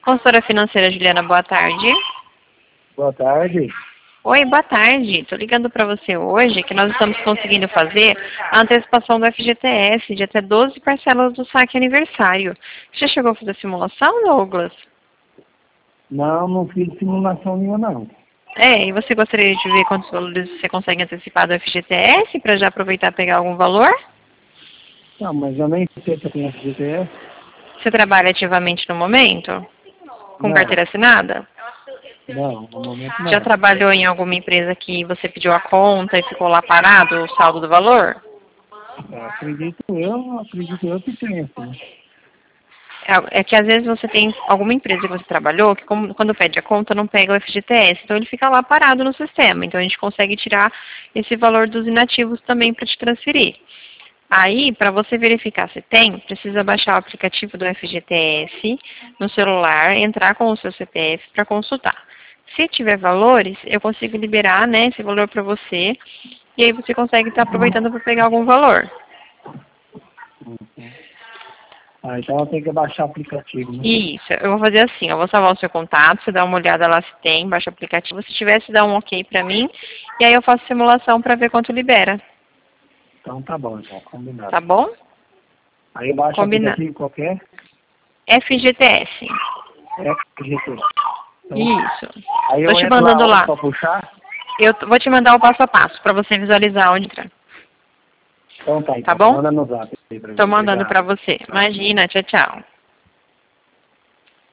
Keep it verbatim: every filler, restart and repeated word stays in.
Consultora financeira Juliana, boa tarde. Boa tarde. Oi, boa tarde. Estou ligando para você hoje que nós estamos conseguindo fazer a antecipação do F G T S de até doze parcelas do saque aniversário. Já chegou a fazer a simulação, Douglas? Não, não fiz simulação nenhuma, não. É, e você gostaria de ver quantos valores você consegue antecipar do F G T S para já aproveitar e pegar algum valor? Não, mas eu nem sei se eu tenho F G T S. Você trabalha ativamente no momento? Com Não. carteira assinada? Não, no momento não. Já trabalhou em alguma empresa que você pediu a conta e ficou lá parado o saldo do valor? Eu acredito eu, acredito eu que tenha, sim. É é que às vezes você tem alguma empresa que você trabalhou que como, quando pede a conta não pega o F G T S, então ele fica lá parado no sistema. Então a gente consegue tirar esse valor dos inativos também para te transferir. Aí, para você verificar se tem, precisa baixar o aplicativo do F G T S no celular, entrar com o seu C P F para consultar. Se tiver valores, eu consigo liberar, né, esse valor para você e aí você consegue estar aproveitando para pegar algum valor. Uhum. Ah, então eu tenho que baixar o aplicativo, né? Isso, eu vou fazer assim, eu vou salvar o seu contato, você dá uma olhada lá se tem, baixa o aplicativo, se tiver, você dá um ok para mim e aí eu faço simulação para ver quanto libera. Então tá bom, então, combinado. Tá bom? Aí eu baixo o Combina. aplicativo qualquer, F G T S. F G T S. Então, Isso. aí eu Tô te entro mandando lá lá. para puxar. Eu t- vou te mandar o passo a passo para você visualizar onde entra. Então tá, então. Tá bom? Manda no zap aí pra mim. Tô mandando Obrigado. para você. Imagina, tchau, tchau.